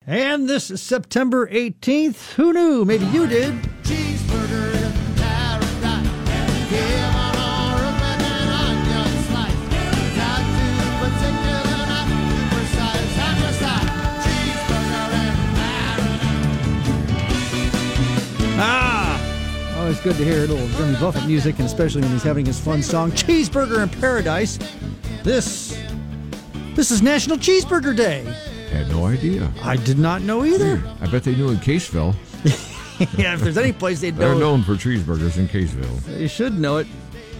And this is September 18th. Who knew? Maybe you did. Cheeseburger in paradise. Give on oven and onion slice. Not too particular, not too precise. I'm just like cheeseburger in paradise. Always good to hear a little Jimmy Buffett music, and especially when he's having his fun song, Cheeseburger in Paradise. This is National Cheeseburger Day. Had no idea. I did not know either. I bet they knew in Caseville. Yeah, if there's any place they'd know. They're known for cheeseburgers in Caseville. They should know it.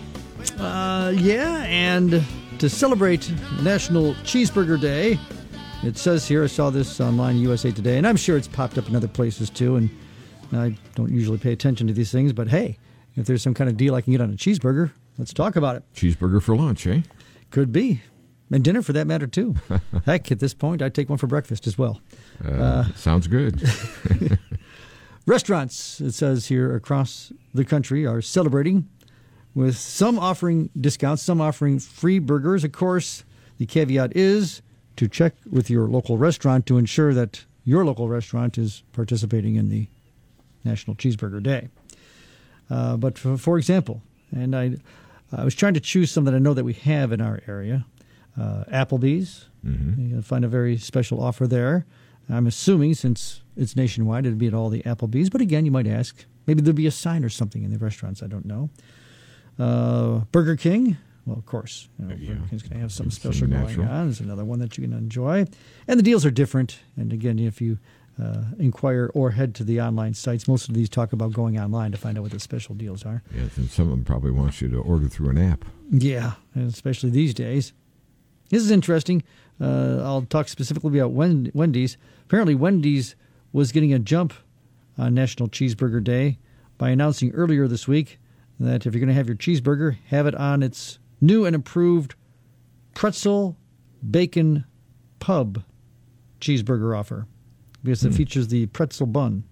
And to celebrate National Cheeseburger Day, it says here, I saw this online USA Today, and I'm sure it's popped up in other places too, and I don't usually pay attention to these things, but hey, if there's some kind of deal I can get on a cheeseburger, let's talk about it. Cheeseburger for lunch, eh? Could be. And dinner for that matter, too. Heck, at this point, I'd take one for breakfast as well. Sounds good. Restaurants, it says here, across the country are celebrating, with some offering discounts, some offering free burgers. Of course, the caveat is to check with your local restaurant to ensure that your local restaurant is participating in the National Cheeseburger Day. But for example, and I was trying to choose some that I know that we have in our area. Applebee's, you'll find a very special offer there. I'm assuming since it's nationwide, it'd be at all the Applebee's. But again, you might ask, maybe there'll be a sign or something in the restaurants. I don't know. Burger King, well, of course, Burger King's going to have something special going on. There's another one that you can enjoy. And the deals are different. And again, if you inquire or head to the online sites, most of these talk about going online to find out what the special deals are. Yes, and some of them probably want you to order through an app. Yeah, and especially these days. This is interesting. I'll talk specifically about Wendy's. Apparently, Wendy's was getting a jump on National Cheeseburger Day by announcing earlier this week that if you're going to have your cheeseburger, have it on its new and improved pretzel bacon pub cheeseburger offer, because it features the pretzel bun.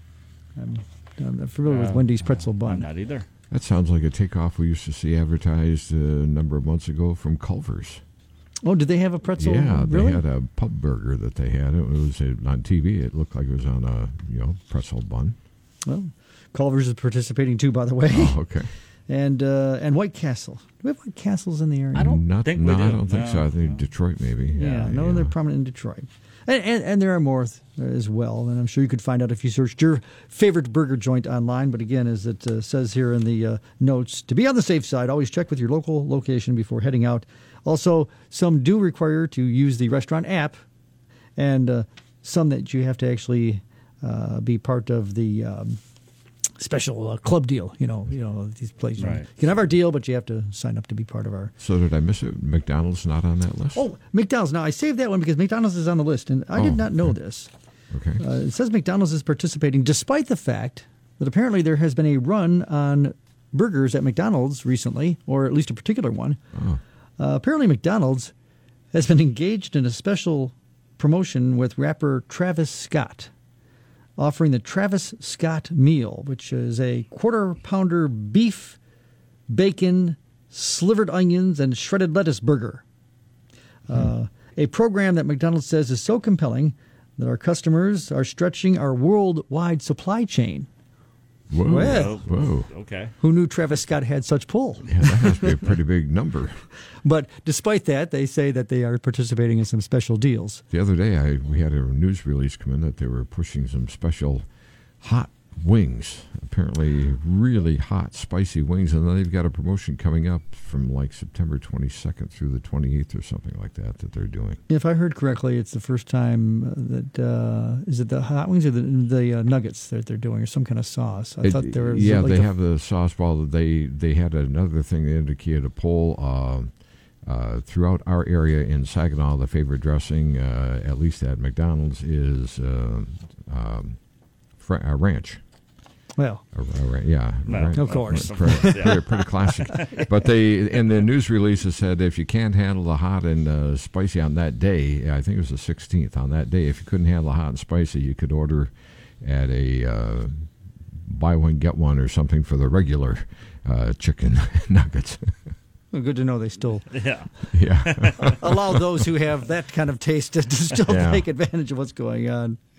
I'm familiar with Wendy's pretzel bun. I'm not either. That sounds like a takeoff we used to see advertised a number of months ago from Culver's. Oh, did they have a pretzel? Yeah, really? They had a pub burger that they had. It was on TV. It looked like it was on a pretzel bun. Well, Culver's is participating too, by the way. Oh, okay. And White Castle. Do we have White Castles in the area? I don't think we do. I don't think so. I think No. Detroit maybe. Yeah, they're prominent in Detroit. And there are more as well. And I'm sure you could find out if you searched your favorite burger joint online. But again, as it says here in the notes, to be on the safe side, always check with your local location before heading out. Also, some do require to use the restaurant app, and some that you have to actually be part of the special club deal. You know these places. Right. You can have our deal, but you have to sign up to be part of our. So did I miss it? McDonald's not on that list? Oh, McDonald's. Now, I saved that one because McDonald's is on the list, and I did not know this. Okay. It says McDonald's is participating despite the fact that apparently there has been a run on burgers at McDonald's recently, or at least a particular one. Oh. Apparently McDonald's has been engaged in a special promotion with rapper Travis Scott, offering the Travis Scott meal, which is a quarter-pounder beef, bacon, slivered onions, and shredded lettuce burger. A program that McDonald's says is so compelling that our customers are stretching our worldwide supply chain. Whoa. Well, Whoa. Okay. who knew Travis Scott had such pull? Yeah, that must be a pretty big number. But despite that, they say that they are participating in some special deals. The other day, we had a news release come in that they were pushing some special hot wings, apparently really hot, spicy wings, and then they've got a promotion coming up from like September 22nd through the 28th or something like that they're doing. If I heard correctly, it's the first time that is it the hot wings or the nuggets that they're doing, or some kind of sauce? I thought there was they have the sauce ball. They had another thing that indicated a poll throughout our area in Saginaw. The favorite dressing, at least at McDonald's, is ranch. Well, yeah, No, of course. pretty classic. But they in the news release it said if you can't handle the hot and spicy on that day, I think it was the 16th. On that day, if you couldn't handle the hot and spicy, you could order at a buy one get one or something for the regular chicken nuggets. well, good to know they still Yeah. allow those who have that kind of taste to still take advantage of what's going on.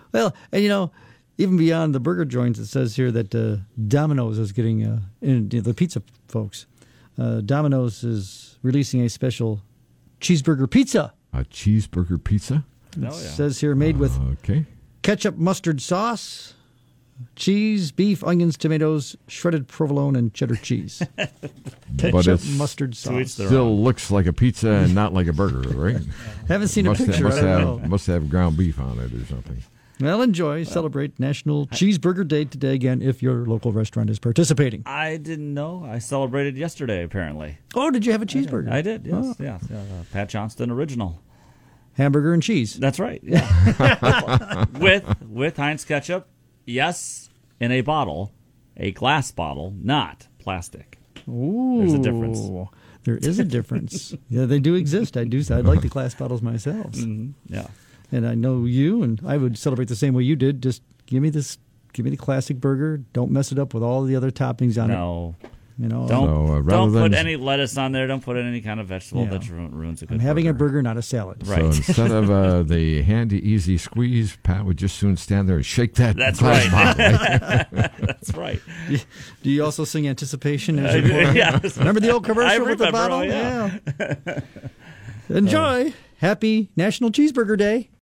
Well, and even beyond the burger joints, it says here that Domino's is getting, the pizza folks, Domino's is releasing a special cheeseburger pizza. A cheeseburger pizza? It says here made with Okay. ketchup, mustard sauce, cheese, beef, onions, tomatoes, shredded provolone, and cheddar cheese. But Ketchup, it's mustard To each sauce. their still looks like a pizza and not like a burger, right? Haven't seen a picture. I don't know. must have ground beef on it or something. Well, enjoy. Celebrate National Cheeseburger Day today again if your local restaurant is participating. I didn't know. I celebrated yesterday, apparently. Oh, did you have a cheeseburger? I did, yes. Oh. Yeah. Pat Johnston original. Hamburger and cheese. That's right. Yeah. with Heinz ketchup, yes, in a bottle, a glass bottle, not plastic. Ooh. There's a difference. There is a difference. Yeah, they do exist. I like the glass bottles myself. Yeah. And I know you, and I would celebrate the same way you did. Just give me the classic burger. Don't mess it up with all the other toppings on No. it. Don't rather don't put than- any lettuce on there. Don't put any kind of vegetable Yeah. that ruins a good I'm having a burger. burger, not a salad. Right. So instead of the handy, easy squeeze, Pat would just soon stand there and shake that That's glass right. bottle. That's right. Do you also sing Anticipation? As you pour it? Yeah. Remember the old commercial I with the remember, bottle? yeah. Enjoy. Happy National Cheeseburger Day.